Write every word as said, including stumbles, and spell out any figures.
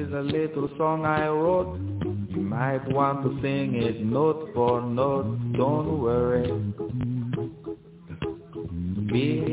is a little song I wrote. You might want to sing it note for note. Don't worry. Be